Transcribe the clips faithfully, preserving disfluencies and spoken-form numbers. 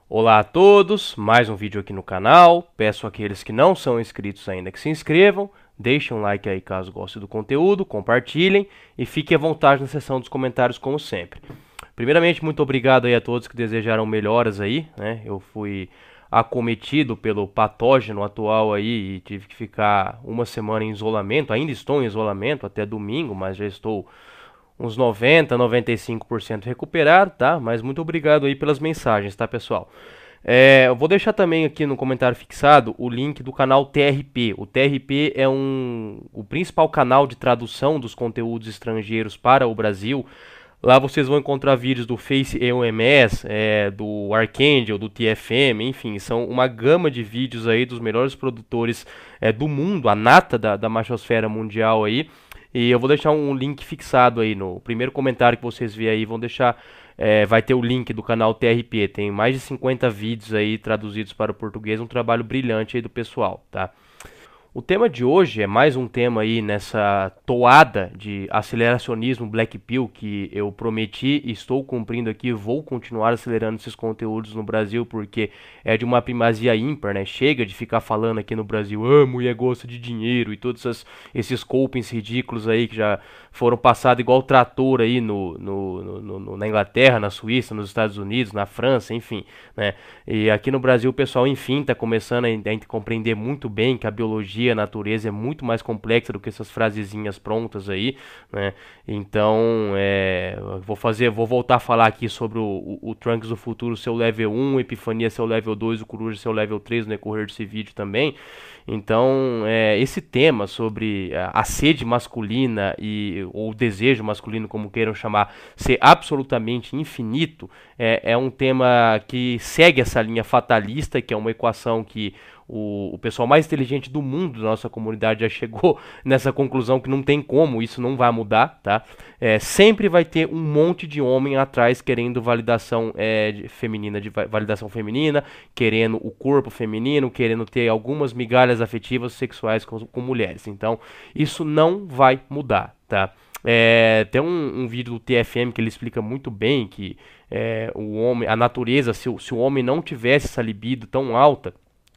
Olá a todos, mais um vídeo aqui no canal. Peço àqueles que não são inscritos ainda que se inscrevam, deixem um like aí caso gostem do conteúdo, compartilhem e fiquem à vontade na seção dos comentários como sempre. Primeiramente, muito obrigado aí a todos que desejaram melhoras aí, né? Eu fui acometido pelo patógeno atual aí e tive que ficar uma semana em isolamento. Ainda estou em isolamento até domingo, mas já estou uns noventa, noventa e cinco por cento recuperado, tá? Mas muito obrigado aí pelas mensagens, tá, pessoal? É, eu vou deixar também aqui no comentário fixado o link do canal T R P. O T R P é um, o principal canal de tradução dos conteúdos estrangeiros para o Brasil. Lá vocês vão encontrar vídeos do Face E O M S, é, do Archangel, do T F M, enfim, são uma gama de vídeos aí dos melhores produtores é, do mundo, a nata da, da machosfera mundial aí. E eu vou deixar um link fixado aí no primeiro comentário que vocês verem aí, vão deixar, é, vai ter o link do canal T R P, tem mais de cinquenta vídeos aí traduzidos para o português, um trabalho brilhante aí do pessoal, tá? O tema de hoje é mais um tema aí nessa toada de aceleracionismo Black Pill que eu prometi e estou cumprindo aqui, vou continuar acelerando esses conteúdos no Brasil porque é de uma primazia ímpar, né? Chega de ficar falando aqui no Brasil, ah, mulher gosta de dinheiro e todos esses, esses copings ridículos aí que já foram passados igual trator aí no, no, no, no, na Inglaterra, na Suíça, nos Estados Unidos, na França, enfim, né? E aqui no Brasil o pessoal, enfim, está começando a, a compreender muito bem que a biologia a natureza é muito mais complexa do que essas frasezinhas prontas aí, né? Então, é, vou fazer, vou voltar a falar aqui sobre o, o, o Trunks do futuro, seu level um, Epifania seu level dois, o Coruja seu level três no decorrer desse vídeo também. Então, é, esse tema sobre a sede masculina e ou o desejo masculino, como queiram chamar, ser absolutamente infinito, é, é um tema que segue essa linha fatalista, que é uma equação que o, o pessoal mais inteligente do mundo da nossa comunidade já chegou nessa conclusão que não tem como, isso não vai mudar, tá? É, sempre vai ter um monte de homem atrás querendo validação é, de, feminina, de validação feminina, querendo o corpo feminino, querendo ter algumas migalhas afetivas sexuais com, com mulheres. Então, isso não vai mudar, tá? É, tem um, um vídeo do T F M que ele explica muito bem que é, o homem, a natureza, se, se o homem não tivesse essa libido tão alta,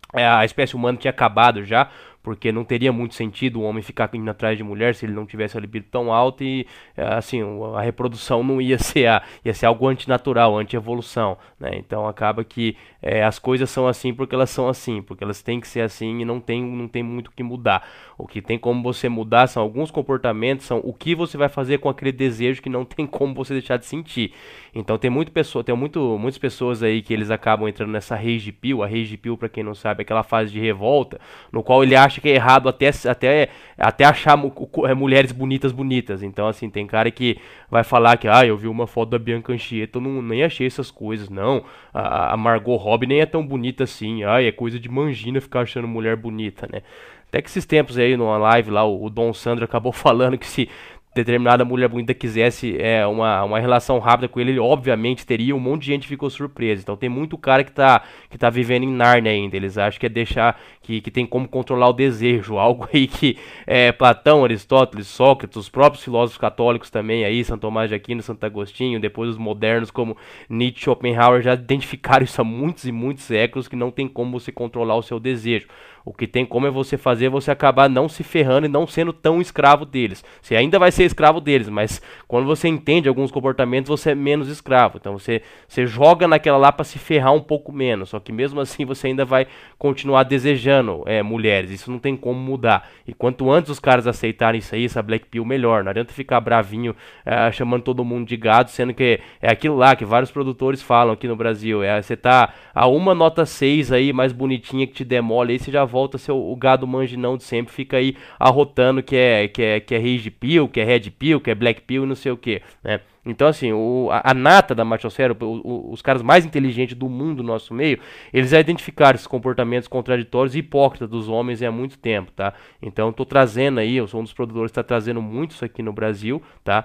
a espécie humana tinha acabado já, porque não teria muito sentido o homem ficar indo atrás de mulher se ele não tivesse a libido tão alta e, assim, a reprodução não ia ser, a, ia ser algo antinatural, anti-evolução, né? Então acaba que é, as coisas são assim porque elas são assim, porque elas têm que ser assim e não tem, não tem muito o que mudar. O que tem como você mudar são alguns comportamentos, são o que você vai fazer com aquele desejo que não tem como você deixar de sentir. Então tem, muito pessoa, tem muito, muitas pessoas aí que eles acabam entrando nessa rage pill. A rage pill, pra quem não sabe, é aquela fase de revolta, no qual ele acha que é errado até, até, até achar mulheres bonitas bonitas. Então assim, tem cara que vai falar que, ah, eu vi uma foto da Bianca Anchieta, eu não, nem achei essas coisas, não. A, a Margot Robbie nem é tão bonita assim, ah, é coisa de mangina ficar achando mulher bonita, né? Até que esses tempos aí, numa live lá, o, o Dom Sandro acabou falando que se determinada mulher bonita quisesse é, uma, uma relação rápida com ele, ele obviamente teria, um monte de gente ficou surpresa. Então tem muito cara que tá, que tá vivendo em Nárnia ainda, eles acham que é deixar, que, que tem como controlar o desejo, algo aí que é, Platão, Aristóteles, Sócrates, os próprios filósofos católicos também aí, São Tomás de Aquino, Santo Agostinho, depois os modernos como Nietzsche, Schopenhauer já identificaram isso há muitos e muitos séculos, que não tem como você controlar o seu desejo. O que tem como é você fazer você acabar não se ferrando e não sendo tão escravo deles. Você ainda vai ser escravo deles, mas quando você entende alguns comportamentos, você é menos escravo. Então você, você joga naquela lá para se ferrar um pouco menos. Só que mesmo assim você ainda vai continuar desejando é, mulheres. Isso não tem como mudar. E quanto antes os caras aceitarem isso aí, essa Black Pill, melhor. Não adianta ficar bravinho é, chamando todo mundo de gado, sendo que é aquilo lá que vários produtores falam aqui no Brasil. É, você tá a uma nota seis aí, mais bonitinha, que te demole, aí você já volta seu, o gado manginão de sempre, fica aí arrotando que é, que é, que é rage pill, que é red pill, que é black pill e não sei o que, né? Então assim, o, a, a nata da machosfera, o, o, os caras mais inteligentes do mundo, do nosso meio, eles já identificaram esses comportamentos contraditórios e hipócritas dos homens há muito tempo, tá? Então eu tô trazendo aí, eu sou um dos produtores que tá trazendo muito isso aqui no Brasil, tá?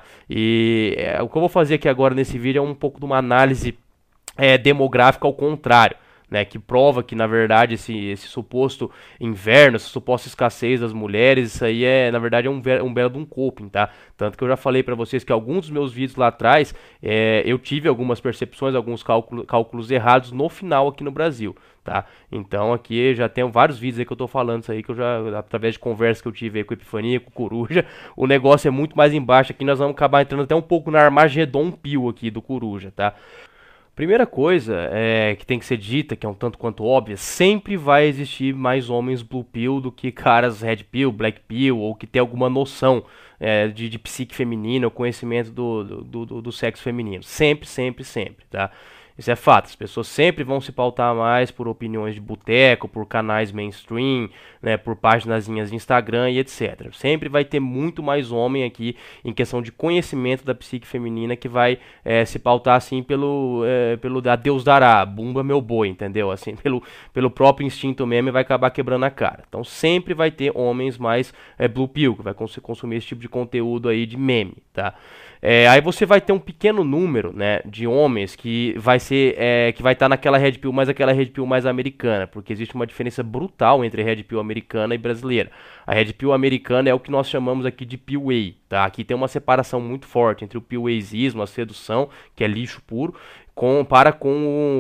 E é, o que eu vou fazer aqui agora nesse vídeo é um pouco de uma análise é, demográfica ao contrário. né, que prova que, na verdade, esse, esse suposto inverno, essa suposta escassez das mulheres, isso aí é, na verdade, é um, um belo de um coping, tá? Tanto que eu já falei pra vocês que alguns dos meus vídeos lá atrás, é, eu tive algumas percepções, alguns cálculo, cálculos errados no final aqui no Brasil, tá? Então aqui já tenho vários vídeos aí que eu tô falando isso aí, que eu já, através de conversa que eu tive aí com o Epifania, com o Coruja, o negócio é muito mais embaixo aqui, nós vamos acabar entrando até um pouco na Armagedon Pill aqui do Coruja, tá? Primeira coisa é, que tem que ser dita, que é um tanto quanto óbvia, sempre vai existir mais homens blue pill do que caras red pill, black pill, ou que tem alguma noção é, de, de psique feminina, ou conhecimento do, do, do, do sexo feminino. Sempre, sempre, sempre, tá? Isso é fato, as pessoas sempre vão se pautar mais por opiniões de boteco, por canais mainstream, né, por paginazinhas de Instagram e etcétera. Sempre vai ter muito mais homem aqui em questão de conhecimento da psique feminina que vai é, se pautar assim pelo, é, pelo a Deus dará, bumba meu boi, entendeu? Assim, pelo, pelo próprio instinto mesmo, vai acabar quebrando a cara. Então sempre vai ter homens mais é, blue pill, que vai cons consumir esse tipo de conteúdo aí de meme, tá? É, aí você vai ter um pequeno número, né, de homens que vai ser, é, que vai estar tá naquela red pill mais aquela red pill mais americana, porque existe uma diferença brutal entre red pill americana e brasileira. A red pill americana é o que nós chamamos aqui de pill way, tá? Aqui tem uma separação muito forte entre o pill wayismo, a sedução, que é lixo puro, Com, para com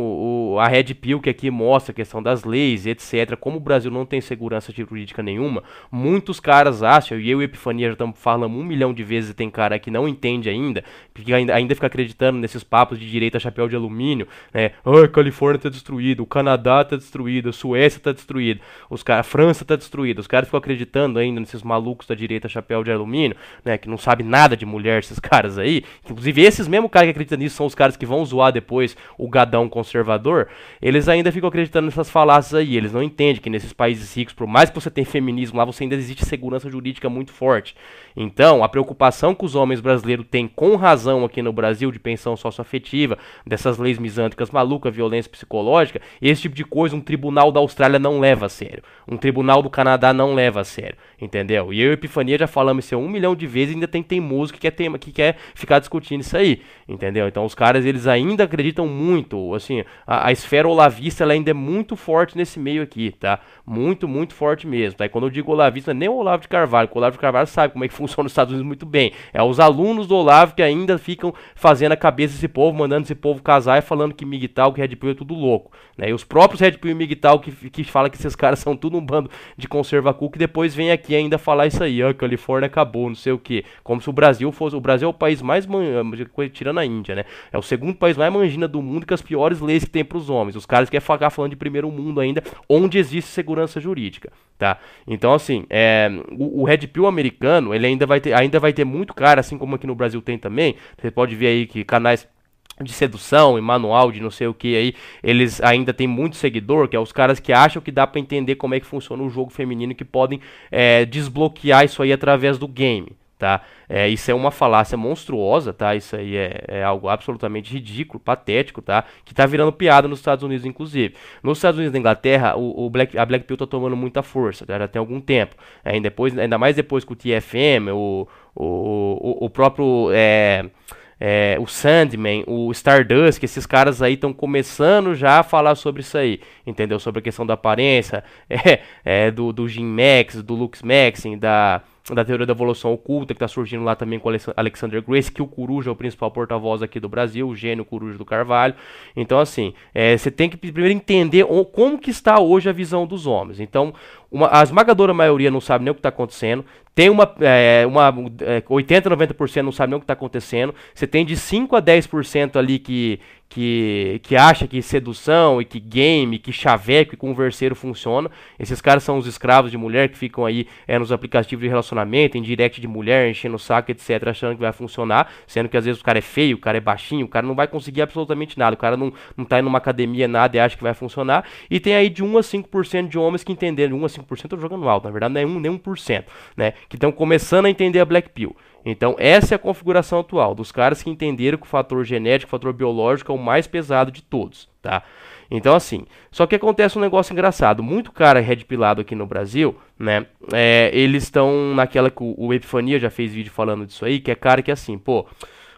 o, o, a Red Pill, que aqui mostra a questão das leis, etcétera. Como o Brasil não tem segurança jurídica nenhuma, muitos caras acham, e eu e Epifania já estamos falando um milhão de vezes, e tem cara que não entende ainda, porque ainda, ainda fica acreditando nesses papos de direita chapéu de alumínio, né? Ah, a Califórnia está destruída, o Canadá está destruído, a Suécia está destruída, os cara, a França está destruída. Os caras ficam acreditando ainda nesses malucos da direita chapéu de alumínio, né? Que não sabe nada de mulher, esses caras aí. Inclusive, esses mesmos caras que acreditam nisso são os caras que vão zoar depois depois o gadão conservador. Eles ainda ficam acreditando nessas falácias aí. Eles não entendem que nesses países ricos, por mais que você tenha feminismo lá, você ainda existe segurança jurídica muito forte. Então, a preocupação que os homens brasileiros têm com razão aqui no Brasil de pensão socioafetiva, dessas leis misândricas malucas, violência psicológica, esse tipo de coisa um tribunal da Austrália não leva a sério. Um tribunal do Canadá não leva a sério. Entendeu? E eu e Epifania já falamos isso um milhão de vezes e ainda tem teimoso que quer, tema, que quer ficar discutindo isso aí. Entendeu? Então os caras, eles ainda acreditam muito, assim, a, a esfera olavista, ela ainda é muito forte nesse meio aqui, tá? Muito, muito forte mesmo, tá? E quando eu digo olavista, não é nem o Olavo de Carvalho, porque o Olavo de Carvalho sabe como é que funciona nos Estados Unidos muito bem. É os alunos do Olavo que ainda ficam fazendo a cabeça desse povo, mandando esse povo casar e falando que Migtal, que Red Pill é tudo louco, né? E os próprios Red Pill e Migtal que, que falam que esses caras são tudo um bando de conservacu, que depois vem aqui ainda falar isso aí, a Califórnia acabou, não sei o que. Como se o Brasil fosse, o Brasil é o país mais, man... tirando a Índia, né? É o segundo país mais mangina do mundo, com as piores leis que tem para os homens. Os caras querem ficar falando de primeiro mundo ainda, onde existe segurança jurídica, tá? Então, assim, é, o, o Red Pill americano, ele ainda vai ter, ainda vai ter muito cara, assim como aqui no Brasil tem também. Você pode ver aí que canais de sedução e manual de não sei o que aí, eles ainda tem muito seguidor, que é os caras que acham que dá pra entender como é que funciona o jogo feminino, que podem é, desbloquear isso aí através do game, tá? É, isso é uma falácia monstruosa, tá? Isso aí é, é algo absolutamente ridículo, patético, tá? Que tá virando piada nos Estados Unidos, inclusive. Nos Estados Unidos e na Inglaterra, o, o Black, a Black Pill tá tomando muita força, tá? Já tem algum tempo. É, depois, ainda mais depois que o T F M, o, o, o, o próprio... É, É, o Sandman, o Stardust, que esses caras aí estão começando já a falar sobre isso aí, entendeu? Sobre a questão da aparência, é, é, do, do Jim Max, do Lux Maxing, da, da teoria da evolução oculta, que está surgindo lá também com o Alexander Grace, que o Coruja é o principal porta-voz aqui do Brasil, o gênio Coruja do Carvalho. Então, assim, você é, tem que primeiro entender o, como que está hoje a visão dos homens. Então, uma, a esmagadora maioria não sabe nem o que está acontecendo. Tem uma, é, uma é, oitenta, noventa por cento não sabe nem o que está acontecendo. Você tem de cinco a dez por cento ali que, que, que acha que sedução e que game, que chaveco e converseiro funciona. Esses caras são os escravos de mulher que ficam aí é, nos aplicativos de relacionamento, em direct de mulher, enchendo o saco, etcétera, achando que vai funcionar, sendo que às vezes o cara é feio, o cara é baixinho, o cara não vai conseguir absolutamente nada, o cara não, não tá indo numa academia, nada, e acha que vai funcionar. E tem aí de um a cinco por cento de homens que entenderam, um a cinco por cento eu tô jogando alto, na verdade não é um nem um por cento, né, que estão começando a entender a Black Pill. Então essa é a configuração atual, dos caras que entenderam que o fator genético, o fator biológico é o mais pesado de todos, tá? Então assim, só que acontece um negócio engraçado, muito cara red pillado aqui no Brasil, né, é, eles estão naquela que o, o Epifania já fez vídeo falando disso aí, que é cara que assim, pô,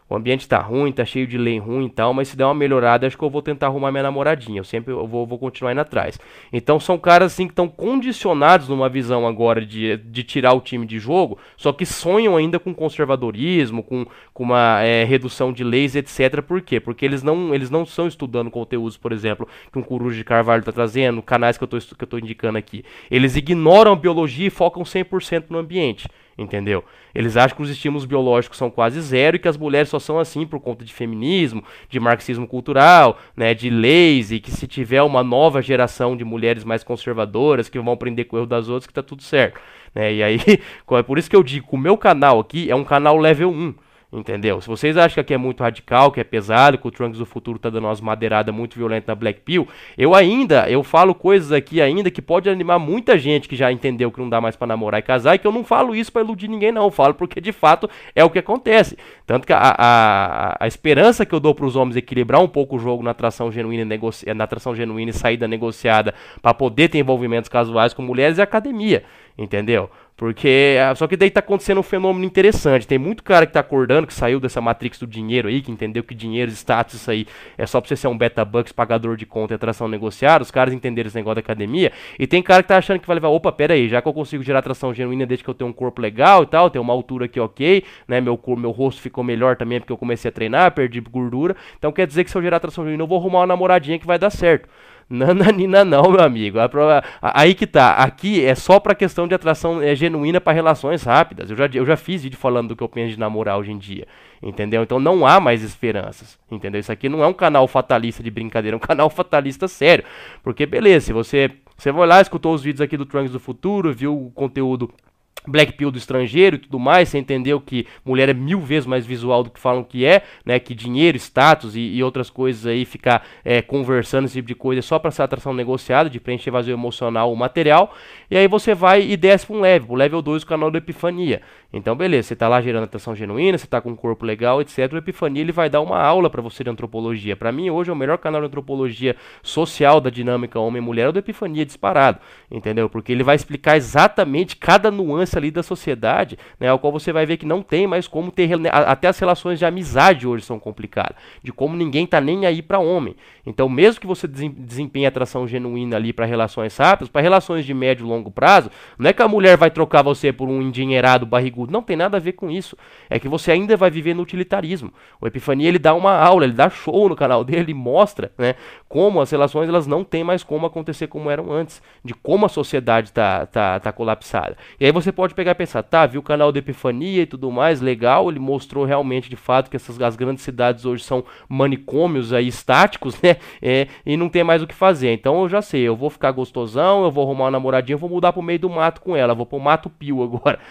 o ambiente tá ruim, tá cheio de lei ruim e tal, mas se der uma melhorada, acho que eu vou tentar arrumar minha namoradinha. Eu sempre eu vou, vou continuar indo atrás. Então são caras assim que estão condicionados numa visão agora de, de tirar o time de jogo, só que sonham ainda com conservadorismo, com, com uma é, redução de leis, etcétera. Por quê? Porque eles não, eles não estão estudando conteúdos, por exemplo, que um Coruja de Carvalho está trazendo, canais que eu estou indicando aqui. Eles ignoram a biologia e focam cem por cento no ambiente. Entendeu? Eles acham que os estímulos biológicos são quase zero e que as mulheres só são assim por conta de feminismo, de marxismo cultural, né, de leis, e que se tiver uma nova geração de mulheres mais conservadoras que vão aprender com o erro das outras, que tá tudo certo. Né? E aí, é por isso que eu digo que o meu canal aqui é um canal level um. Entendeu? Se vocês acham que aqui é muito radical, que é pesado, que o Trunks do futuro tá dando umas madeiradas muito violentas na Black Pill, eu ainda, eu falo coisas aqui ainda que pode animar muita gente que já entendeu que não dá mais pra namorar e casar, e que eu não falo isso pra iludir ninguém não, eu falo porque de fato é o que acontece. Tanto que a, a, a esperança que eu dou pros homens equilibrar um pouco o jogo na atração genuína e, negoci... na atração genuína e saída negociada pra poder ter envolvimentos casuais com mulheres é a academia, entendeu? Porque, só que daí tá acontecendo um fenômeno interessante. Tem muito cara que tá acordando, que saiu dessa matrix do dinheiro aí, que entendeu que dinheiro, status, isso aí é só pra você ser um beta bucks, pagador de conta e atração negociada. Os caras entenderam esse negócio da academia. E tem cara que tá achando que vai levar, opa, pera aí, já que eu consigo gerar atração genuína desde que eu tenho um corpo legal e tal, tenho uma altura aqui ok, né, meu, corpo, meu rosto ficou melhor também porque eu comecei a treinar, perdi gordura. Então quer dizer que se eu gerar atração genuína eu vou arrumar uma namoradinha que vai dar certo. Nananina não, meu amigo. A prova, a, aí que tá. Aqui é só pra questão de atração é, genuína para relações rápidas. Eu já, eu já fiz vídeo falando do que eu penso de namorar hoje em dia. Entendeu? Então não há mais esperanças. Entendeu? Isso aqui não é um canal fatalista de brincadeira, é um canal fatalista sério. Porque, beleza, se você, você vai lá, escutou os vídeos aqui do Trunks do futuro, viu o conteúdo Black Pill do estrangeiro e tudo mais, você entendeu que mulher é mil vezes mais visual do que falam que é, né, que dinheiro, status e, e outras coisas aí, ficar é, conversando esse tipo de coisa só para essa atração negociada, de preencher vazio emocional ou material, e aí você vai e desce para um level, o level dois, o canal do Epifania. Então beleza, você tá lá gerando atração genuína, você tá com um corpo legal, etcétera. O Epifania ele vai dar uma aula para você de antropologia. Para mim hoje é o melhor canal de antropologia social da dinâmica homem-mulher, é o do Epifania disparado, entendeu? Porque ele vai explicar exatamente cada nuance ali da sociedade, né, ao qual você vai ver que não tem mais como ter, até as relações de amizade hoje são complicadas, de como ninguém tá nem aí para homem. Então mesmo que você desempenhe atração genuína ali para relações rápidas, para relações de médio e longo prazo, não é que a mulher vai trocar você por um endinheirado barrigudo, não tem nada a ver com isso, é que você ainda vai viver no utilitarismo. O Epifania ele dá uma aula, ele dá show no canal dele, ele mostra, né, como as relações elas não tem mais como acontecer como eram antes, de como a sociedade tá, tá, tá colapsada. E aí você pode pegar e pensar, tá, viu o canal da Epifania e tudo mais, legal, ele mostrou realmente de fato que essas as grandes cidades hoje são manicômios aí estáticos, né, é, e não tem mais o que fazer. Então eu já sei, eu vou ficar gostosão, eu vou arrumar uma namoradinha, eu vou mudar pro meio do mato com ela, vou pro mato Pio agora.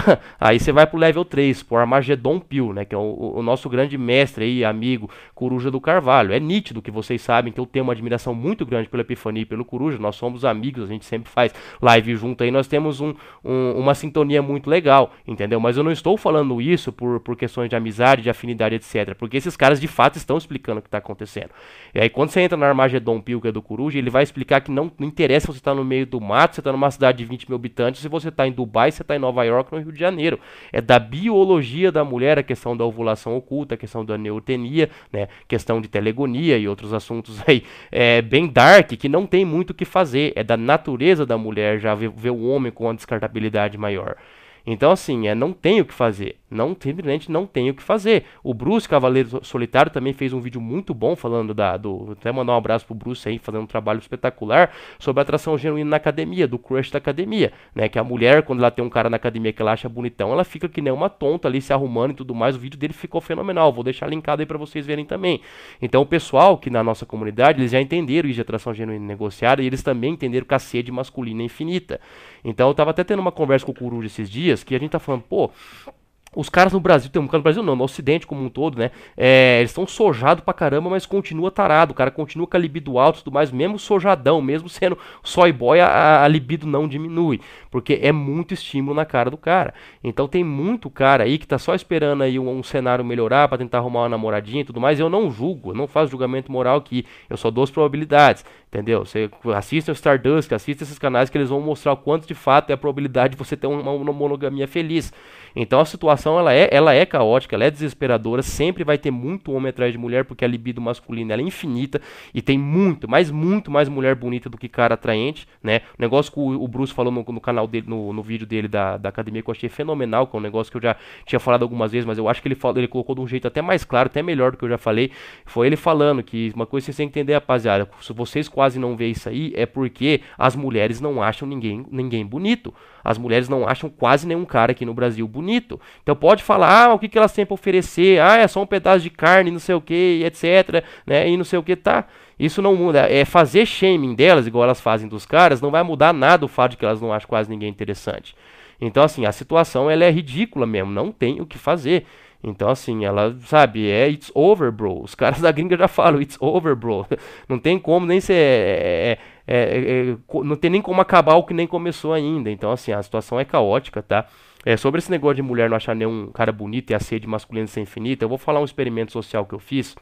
Aí você vai pro level três, pro Armagedon Pio, né, que é o, o nosso grande mestre aí, amigo, Coruja do Carvalho. É nítido que vocês sabem que eu tenho uma admiração muito grande pela Epifania e pelo Coruja, nós somos amigos, a gente sempre faz live junto aí, nós temos um, um, uma sintonia muito legal, entendeu? Mas eu não estou falando isso por, por questões de amizade, de afinidade, etcétera. Porque esses caras de fato estão explicando o que está acontecendo. E aí quando você entra no Armagedon Pio, que é do Coruja, ele vai explicar que não, não interessa se você está no meio do mato, você está numa cidade de vinte mil habitantes, se você está em Dubai, se você está em Nova York, no Rio de Janeiro. É da biologia da mulher, a questão da ovulação oculta, a questão da neotenia, né, questão de telegonia e outros assuntos aí é, bem dark, que não tem muito o que fazer. É da natureza da mulher já ver, ver o homem com uma descartabilidade maior. Então, assim, é, não tem o que fazer. Não, simplesmente não tem o que fazer. O Bruce Cavaleiro Solitário também fez um vídeo muito bom falando da... Do, até mandar um abraço pro Bruce aí, fazendo um trabalho espetacular sobre a atração genuína na academia, do crush da academia, né? Que a mulher, quando ela tem um cara na academia que ela acha bonitão, ela fica que nem uma tonta ali, se arrumando e tudo mais. O vídeo dele ficou fenomenal. Vou deixar linkado aí pra vocês verem também. Então, o pessoal que na nossa comunidade, eles já entenderam isso de atração genuína negociada e eles também entenderam que a sede masculina é infinita. Então, eu tava até tendo uma conversa com o Coruja esses dias, que a gente tá falando, pô... Os caras no Brasil, tem um cara no Brasil não, no Ocidente como um todo, né? É, eles estão sojados pra caramba, mas continua tarado. O cara continua com a libido alta e tudo mais, mesmo sojadão, mesmo sendo soy boy, a, a libido não diminui. Porque é muito estímulo na cara do cara. Então tem muito cara aí que tá só esperando aí um, um cenário melhorar pra tentar arrumar uma namoradinha e tudo mais. Eu não julgo, eu não faço julgamento moral aqui. Eu só dou as probabilidades. Entendeu? Você assiste o Stardust, assiste esses canais que eles vão mostrar o quanto de fato é a probabilidade de você ter uma, uma monogamia feliz. Então a situação ela é, ela é caótica, ela é desesperadora, sempre vai ter muito homem atrás de mulher, porque a libido masculina ela é infinita e tem muito, mas muito mais mulher bonita do que cara atraente, né? O negócio que o, o Bruce falou no, no canal dele, no, no vídeo dele da, da academia, que eu achei fenomenal, que é um negócio que eu já tinha falado algumas vezes, mas eu acho que ele, falou, ele colocou de um jeito até mais claro, até melhor do que eu já falei. Foi ele falando que uma coisa que vocês têm que entender, rapaziada, se vocês quase não vê isso aí, é porque as mulheres não acham ninguém, ninguém bonito. As mulheres não acham quase nenhum cara aqui no Brasil bonito. Então pode falar, ah, o que, que elas têm para oferecer? Ah, é só um pedaço de carne, não sei o que, etc, né? E não sei o que, tá. Isso não muda. É fazer shaming delas, igual elas fazem dos caras, não vai mudar nada o fato de que elas não acham quase ninguém interessante. Então, assim, a situação ela é ridícula mesmo, não tem o que fazer. Então, assim, ela, sabe, é it's over, bro. Os caras da gringa já falam, it's over, bro. Não tem como nem ser. É, é, é, é, não tem nem como acabar o que nem começou ainda. Então, assim, a situação é caótica, tá? É, sobre esse negócio de mulher não achar nenhum cara bonito e a sede masculina ser infinita, eu vou falar um experimento social que eu fiz.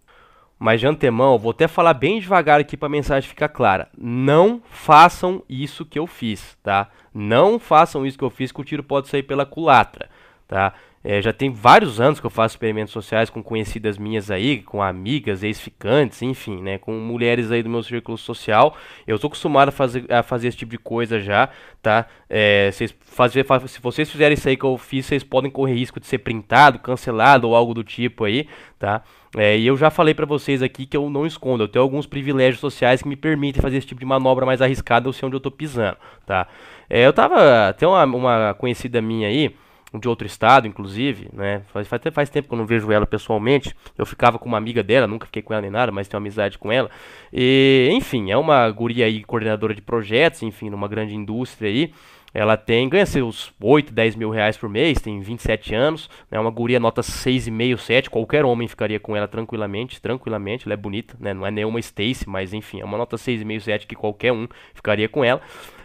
Mas de antemão, eu vou até falar bem devagar aqui para a mensagem ficar clara. Não façam isso que eu fiz, tá? Não façam isso que eu fiz, que o tiro pode sair pela culatra, tá? É, já tem vários anos que eu faço experimentos sociais com conhecidas minhas aí, com amigas, ex-ficantes, enfim, né, com mulheres aí do meu círculo social. Eu tô acostumado a fazer, a fazer esse tipo de coisa já, tá? É, vocês fazer, se vocês fizerem isso aí que eu fiz, vocês podem correr risco de ser printado, cancelado ou algo do tipo aí, tá? É, e eu já falei pra vocês aqui que eu não escondo, eu tenho alguns privilégios sociais que me permitem fazer esse tipo de manobra mais arriscada, eu sei onde eu tô pisando, tá? É, eu tava, tem uma, uma conhecida minha aí, de outro estado, inclusive, né, faz, faz, faz tempo que eu não vejo ela pessoalmente, eu ficava com uma amiga dela, nunca fiquei com ela nem nada, mas tenho amizade com ela, e, enfim, é uma guria aí, coordenadora de projetos, enfim, numa grande indústria aí, ela tem, ganha seus oito, dez mil reais por mês, tem vinte e sete anos, é né, uma guria nota seis vírgula cinco, sete, qualquer homem ficaria com ela tranquilamente, tranquilamente, ela é bonita, né, não é nenhuma Stacy, mas enfim, é uma nota seis vírgula cinco, sete que qualquer um ficaria com ela.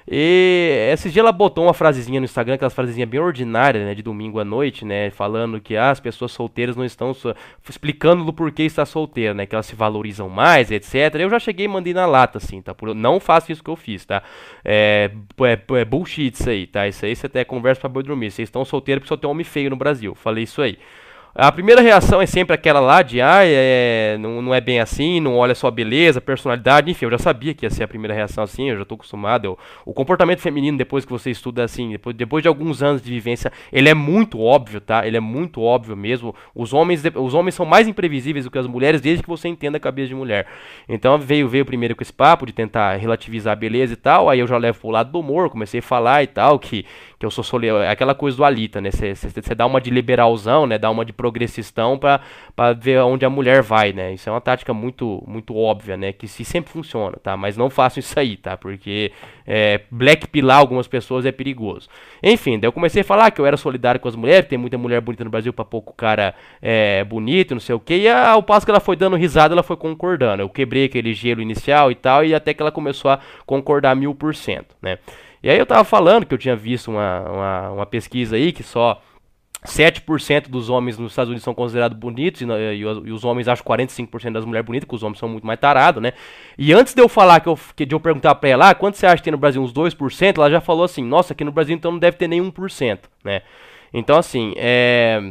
E esses dias ela botou uma frasezinha no Instagram, aquelas frasezinhas bem ordinárias, né, de domingo à noite, né, falando que ah, as pessoas solteiras não estão so... explicando do porquê está solteira, né, que elas se valorizam mais, etcétera. Eu já cheguei e mandei na lata, assim, tá? Por... Não faço isso que eu fiz, tá? É, é, é bullshit isso aí, tá? Isso aí você até conversa pra boi dormir. Vocês estão solteiros porque só tem homem feio no Brasil. Falei isso aí. A primeira reação é sempre aquela lá de, ah, é, não, não é bem assim, não olha só a beleza, personalidade, enfim, eu já sabia que ia ser a primeira reação assim, eu já tô acostumado. Eu, o comportamento feminino, depois que você estuda assim, depois, depois de alguns anos de vivência, ele é muito óbvio, tá? Ele é muito óbvio mesmo. Os homens, os homens são mais imprevisíveis do que as mulheres, desde que você entenda a cabeça de mulher. Então veio, veio primeiro com esse papo de tentar relativizar a beleza e tal, aí eu já levo pro lado do humor, comecei a falar e tal, que, que eu sou sole... aquela coisa do Alita, né? Você dá uma de liberalzão, né? Dá uma de progressistão pra, pra ver onde a mulher vai, né? Isso é uma tática muito, muito óbvia, né? Que se sempre funciona, tá? Mas não façam isso aí, tá? Porque é, black pilar algumas pessoas é perigoso. Enfim, daí eu comecei a falar que eu era solidário com as mulheres, tem muita mulher bonita no Brasil pra pouco cara é, bonito, não sei o que. E ao passo que ela foi dando risada, ela foi concordando. Eu quebrei aquele gelo inicial e tal, e até que ela começou a concordar mil por cento, né? E aí eu tava falando que eu tinha visto uma, uma, uma pesquisa aí que só sete por cento dos homens nos Estados Unidos são considerados bonitos e, e, e os homens acham quarenta e cinco por cento das mulheres bonitas, que os homens são muito mais tarados, né? E antes de eu falar, que eu, que de eu perguntar pra ela, ah, quanto você acha que tem no Brasil? Uns dois por cento? Ela já falou assim, nossa, aqui no Brasil então não deve ter nem um por cento, né? Então assim, é...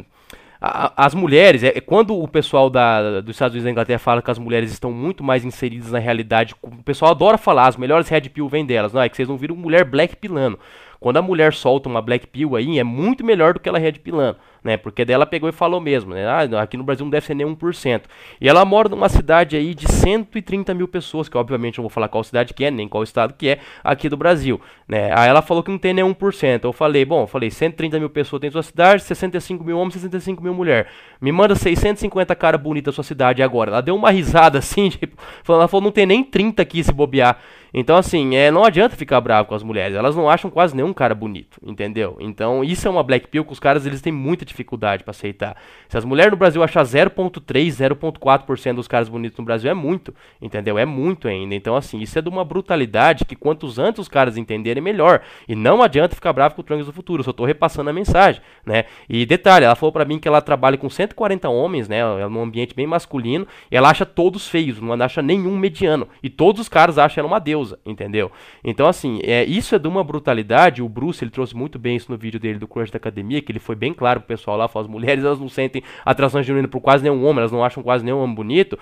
as mulheres, é, quando o pessoal da, dos Estados Unidos e da Inglaterra fala que as mulheres estão muito mais inseridas na realidade, o pessoal adora falar, as melhores red pill vêm delas, não é que vocês não viram mulher black pilando. Quando a mulher solta uma black pill aí, é muito melhor do que ela red pilando, né? Porque dela pegou e falou mesmo, né? Ah, aqui no Brasil não deve ser nem um por cento. E ela mora numa cidade aí de cento e trinta mil pessoas, que obviamente eu não vou falar qual cidade que é, nem qual estado que é, aqui do Brasil, né? Aí ela falou que não tem nem um por cento. Eu falei, bom, eu falei, cento e trinta mil pessoas tem sua cidade, sessenta e cinco mil homens, sessenta e cinco mil mulheres. Me manda seiscentos e cinquenta cara bonita da sua cidade agora. Ela deu uma risada assim, tipo, ela falou, não tem nem trinta aqui se bobear. Então, assim, é, não adianta ficar bravo com as mulheres. Elas não acham quase nenhum cara bonito, entendeu? Então, isso é uma black pill que os caras, eles têm muita dificuldade dificuldade pra aceitar. Se as mulheres no Brasil achar zero vírgula três, zero vírgula quatro por cento dos caras bonitos no Brasil, é muito, entendeu? É muito ainda. Então, assim, isso é de uma brutalidade que quantos antes os caras entenderem, melhor. E não adianta ficar bravo com o Trunks do futuro, eu só tô repassando a mensagem, né? E detalhe, ela falou pra mim que ela trabalha com cento e quarenta homens, né? Ela é num ambiente bem masculino, e ela acha todos feios, não acha nenhum mediano. E todos os caras acham ela uma deusa, entendeu? Então, assim, é, isso é de uma brutalidade. O Bruce, ele trouxe muito bem isso no vídeo dele do Crush da Academia, que ele foi bem claro pro pessoal lá, falou, as mulheres, elas não sentem atração genuína por quase nenhum homem, elas não acham quase nenhum homem bonito.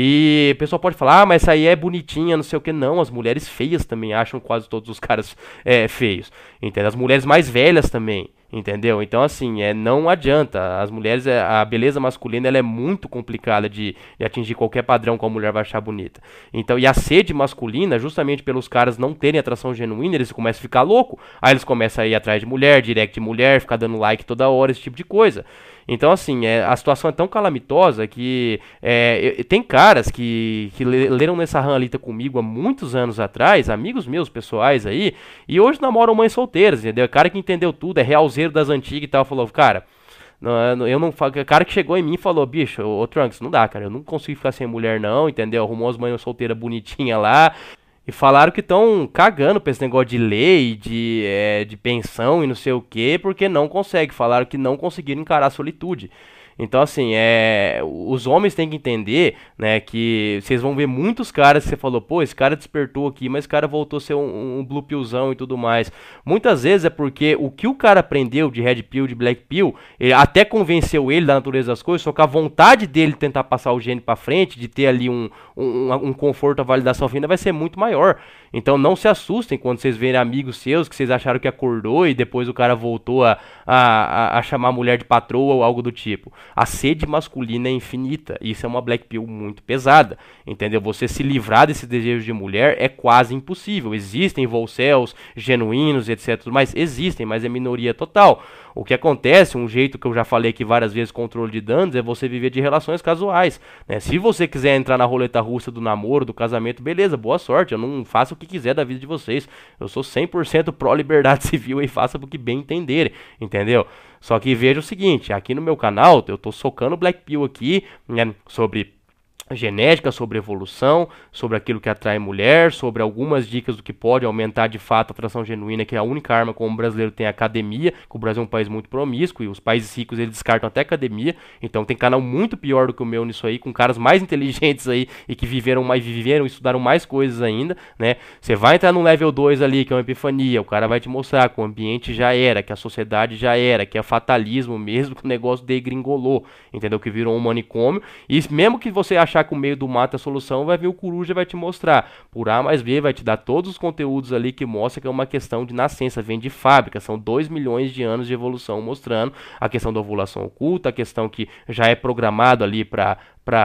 E o pessoal pode falar, ah, mas essa aí é bonitinha, não sei o que. Não, as mulheres feias também acham quase todos os caras é, feios, entendeu? As mulheres mais velhas também, entendeu? Então, assim, é, não adianta. As mulheres, é, a beleza masculina, ela é muito complicada de, de atingir qualquer padrão que a mulher vai achar bonita. Então, e a sede masculina, justamente pelos caras não terem atração genuína, eles começam a ficar louco. Aí eles começam a ir atrás de mulher, direct de mulher, ficar dando like toda hora, esse tipo de coisa. Então, assim, é, a situação é tão calamitosa que é, eu, tem caras que, que leram nessa ranalita comigo há muitos anos atrás, amigos meus pessoais aí, e hoje namoram mães solteiras, entendeu? É cara que entendeu tudo, é realzeiro das antigas e tal, falou, cara, não, eu não falo, cara que chegou em mim e falou, bicho, ô, ô Trunks, não dá, cara, eu não consigo ficar sem mulher não, entendeu? Arrumou as mães solteiras bonitinhas lá. E falaram que estão cagando pra esse negócio de lei, de, é, de pensão e não sei o que, porque não consegue. Falaram que não conseguiram encarar a solitude. Então, assim, é, os homens têm que entender, né, que vocês vão ver muitos caras que você falou, pô, esse cara despertou aqui, mas esse cara voltou a ser um, um blue pillzão e tudo mais. Muitas vezes é porque o que o cara aprendeu de red pill, de black pill, ele até convenceu ele da natureza das coisas, só que a vontade dele tentar passar o gene pra frente, de ter ali um, um, um conforto, a validação fina, vai ser muito maior. Então não se assustem quando vocês verem amigos seus que vocês acharam que acordou e depois o cara voltou a, a, a chamar a mulher de patroa ou algo do tipo. A sede masculina é infinita, isso é uma black pill muito pesada, entendeu? Você se livrar desse desejo de mulher é quase impossível. Existem volcels genuínos, etcétera, mas existem, mas é minoria total. O que acontece, um jeito que eu já falei aqui várias vezes, controle de danos, é você viver de relações casuais, né? Se você quiser entrar na roleta russa do namoro, do casamento, beleza, boa sorte, eu não faço o que quiser da vida de vocês, eu sou cem por cento pró-liberdade civil e faça o que bem entenderem, entendeu? Só que veja o seguinte, aqui no meu canal, eu tô socando Black Pill aqui, né, sobre genética, sobre evolução, sobre aquilo que atrai mulher, sobre algumas dicas do que pode aumentar de fato a atração genuína, que é a única arma como o brasileiro tem a academia, que o Brasil é um país muito promíscuo e os países ricos eles descartam até a academia, então tem canal muito pior do que o meu nisso aí, com caras mais inteligentes aí e que viveram mais, viveram e estudaram mais coisas ainda, né? Você vai entrar no level dois ali, que é uma epifania, o cara vai te mostrar que o ambiente já era, que a sociedade já era, que é fatalismo mesmo, que o negócio degringolou, entendeu? Que virou um manicômio, e mesmo que você achar que o meio do mato é a solução, vai vir o Coruja e vai te mostrar. Por A mais B, vai te dar todos os conteúdos ali que mostra que é uma questão de nascença, vem de fábrica. São dois milhões de anos de evolução mostrando a questão da ovulação oculta, a questão que já é programado ali para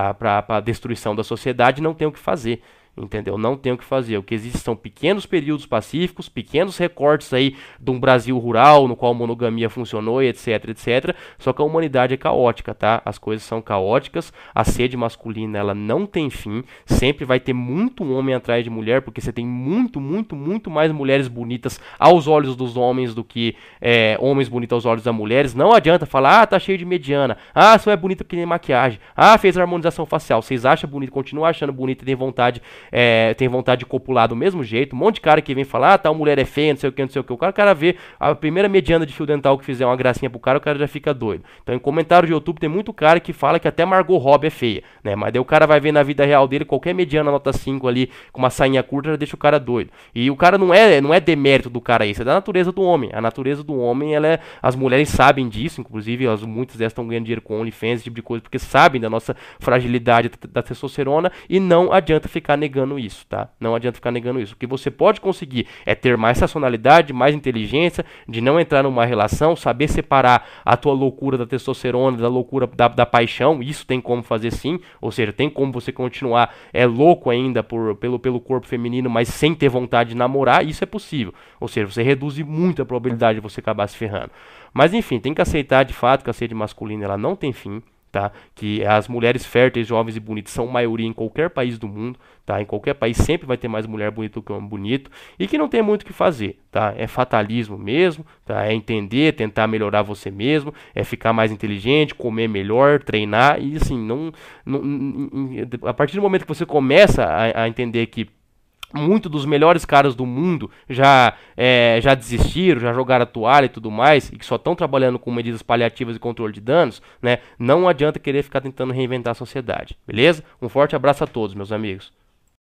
a destruição da sociedade, não tem o que fazer. Entendeu? Não tem o que fazer. O que existe são pequenos períodos pacíficos, pequenos recortes aí de um Brasil rural, no qual a monogamia funcionou, etc, etcétera. Só que a humanidade é caótica, tá? As coisas são caóticas, a sede masculina, ela não tem fim, sempre vai ter muito homem atrás de mulher, porque você tem muito, muito, muito mais mulheres bonitas aos olhos dos homens do que é, homens bonitos aos olhos das mulheres. Não adianta falar, ah, tá cheio de mediana, ah, só é bonita porque tem maquiagem, ah, fez harmonização facial. Vocês acham bonito, continuam achando bonito e tem vontade É, tem vontade de copular do mesmo jeito, um monte de cara que vem falar, ah, tal mulher é feia, não sei o que, não sei o que, o cara, o cara vê a primeira mediana de fio dental que fizer uma gracinha pro cara, o cara já fica doido. Então em comentário de YouTube tem muito cara que fala que até Margot Robbie é feia, né, mas daí o cara vai ver na vida real dele, qualquer mediana nota cinco ali, com uma sainha curta, já deixa o cara doido. E o cara não é, não é demérito do cara isso, é da natureza do homem, a natureza do homem, ela é, as mulheres sabem disso, inclusive as, muitas delas estão ganhando dinheiro com OnlyFans, esse tipo de coisa, porque sabem da nossa fragilidade da testosterona, e não adianta ficar negando isso, tá? Não adianta ficar negando isso. O que você pode conseguir é ter mais racionalidade, mais inteligência, de não entrar numa relação, saber separar a tua loucura da testosterona, da loucura da, da paixão, isso tem como fazer sim, ou seja, tem como você continuar é louco ainda por, pelo, pelo corpo feminino, mas sem ter vontade de namorar, isso é possível. Ou seja, você reduz muito a probabilidade de você acabar se ferrando. Mas enfim, tem que aceitar de fato que a sede masculina ela não tem fim. tá? Que as mulheres férteis, jovens e bonitas são maioria em qualquer país do mundo, tá? Em qualquer país sempre vai ter mais mulher bonita do que homem bonito e que não tem muito o que fazer, tá? É fatalismo mesmo, tá? É entender, tentar melhorar você mesmo, é ficar mais inteligente, comer melhor, treinar e assim, não, não a partir do momento que você começa a, a entender que muito dos melhores caras do mundo já, é, já desistiram, já jogaram a toalha e tudo mais, e que só estão trabalhando com medidas paliativas e controle de danos, né? Não adianta querer ficar tentando reinventar a sociedade, beleza? Um forte abraço a todos, meus amigos.